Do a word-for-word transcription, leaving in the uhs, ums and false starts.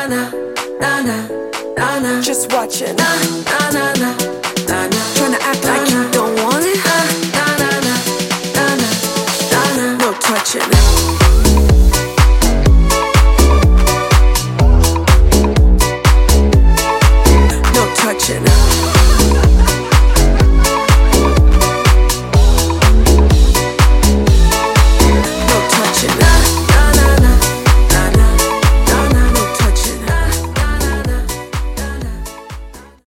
na na na na na. Just watch it. Na na na na na na. Tryna act like